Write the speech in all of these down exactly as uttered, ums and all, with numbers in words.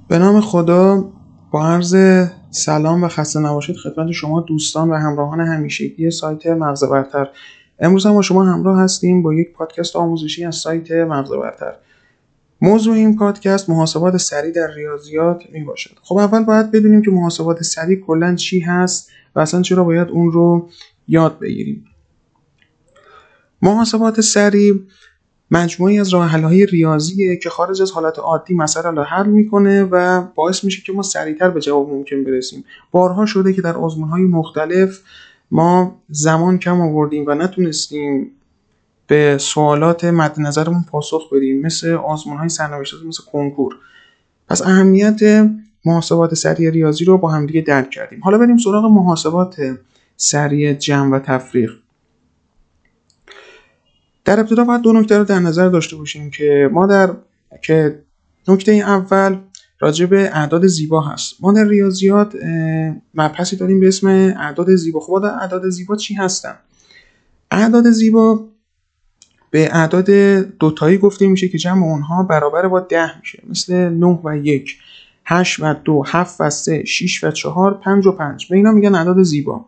به نام خدا، با عرض سلام و خسته نباشید خدمت شما دوستان و همراهان همیشگی سایت مغز برتر. امروز هم با شما همراه هستیم با یک پادکست آموزشی از سایت مغز برتر. موضوع این پادکست محاسبات سریع در ریاضیات می باشد. خب اول باید بدونیم که محاسبات سریع کلاً چی هست و اصلا چرا باید اون رو یاد بگیریم. محاسبات سریع مجموعی از راه‌حل‌های ریاضیه که خارج از حالت عادی مسئله رو حل میکنه و باعث میشه که ما سریعتر به جواب ممکن برسیم. بارها شده که در آزمون‌های مختلف ما زمان کم آوردیم و نتونستیم به سوالات مد نظرمون پاسخ بدیم، مثل آزمون‌های سرنوشت، مثل کنکور. پس اهمیت محاسبات سریع ریاضی رو با هم دیگه درک کردیم. حالا بریم سراغ محاسبات سریع جمع و تفریق. در ابتدا باید دو نکته رو در نظر داشته باشیم که ما در که نکته اول راجع به اعداد زیبا هست. ما در ریاضیات مبحثی داریم به اسم اعداد زیبا. خب اعداد زیبا چی هستن؟ اعداد زیبا به اعداد دوتایی گفته میشه که جمع اونها برابر با ده میشه، مثل نه و یک، هشت و دو، هفت و سه، شش و چهار، پنج و پنج. به اینا میگن اعداد زیبا.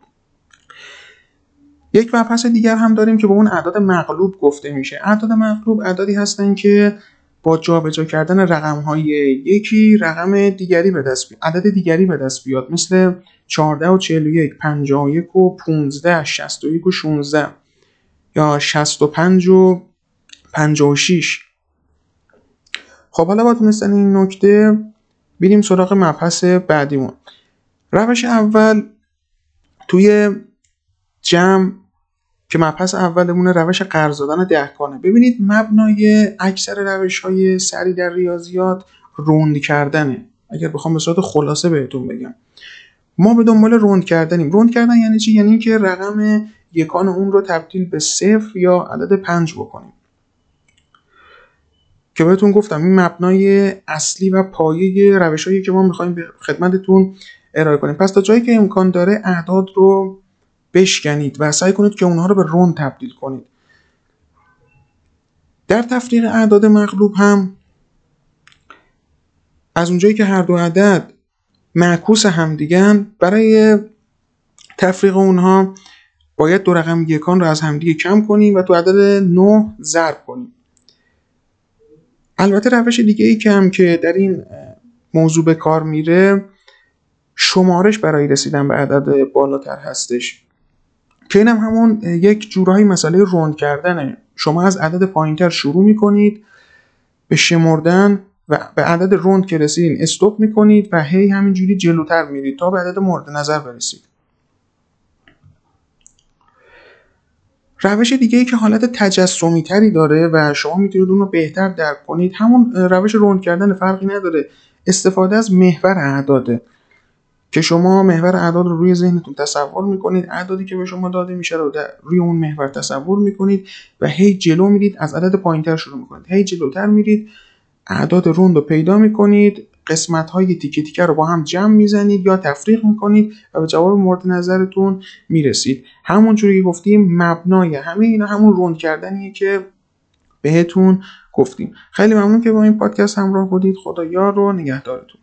یک مبحث دیگر هم داریم که به اون اعداد مغلوب گفته میشه. اعداد مغلوب اعدادی هستن که با جابجا کردن رقم‌های یکی رقم دیگری به دست بیاد، عدد دیگری به دست بیاد، مثل چهارده و چهل و یک، پنجاه و یک و پانزده، شصت و یک و شانزده یا شصت و پنج و پنجاه و شش. خب حالا با دونستن این نکته بریم سراغ مبحث بعدیمون. روش اول توی جمع که مبحث اولمون روش قرض دادن دهگانه. ببینید مبنای اکثر روش‌های سریع در ریاضیات روند کردنه. اگر بخوام به صورت خلاصه بهتون بگم، ما به دنبال روند کردنیم. روند کردن یعنی چی؟ یعنی که رقم یکان اون رو تبدیل به صفر یا عدد پنج بکنیم. که بهتون گفتم این مبنای اصلی و پایه روش‌هایی که ما می‌خوایم به خدمتتون ارائه کنیم. پس تا جایی که امکان داره اعداد رو بشکنید و سعی کنید که اونها رو به روند تبدیل کنید. در تفریق اعداد مغلوب هم از اونجایی که هر دو عدد معکوس همدیگن، برای تفریق اونها باید دو رقم یکان رو از همدیگه کم کنیم و تو عدد نه ضرب کنیم. البته روش دیگه ای که هم که در این موضوع به کار میره شمارش برای رسیدن به عدد بالاتر هستش، که اینم همون یک جورایی مسئله روند کردنه. شما از عدد پایینتر شروع میکنید به شمردن و به عدد روند که رسیدین استاپ میکنید و هی همینجوری جلوتر میرید تا به عدد مورد نظر برسید. روش دیگه ای که حالت تجسمی تری داره و شما میتونید اون رو بهتر درک کنید همون روش روند کردن، فرقی نداره. استفاده از محور اعداده که شما محور اعداد رو روی ذهنتون تصور میکنید، اعدادی که به شما داده میشه رو روی اون محور تصور میکنید و هی جلو میرید، از عدد پایینتر شروع میکنید، هی جلوتر میرید، اعداد روند رو پیدا میکنید، قسمت‌های تیکه تیکه رو با هم جمع میزنید یا تفریق میکنید و به جواب مورد نظرتون میرسید. همونجوری که گفتیم مبنای همه اینا همون روند کردنیه که بهتون گفتیم. خیلی ممنون که با این پادکست همراه بودید. خدا یار و نگهدارتون.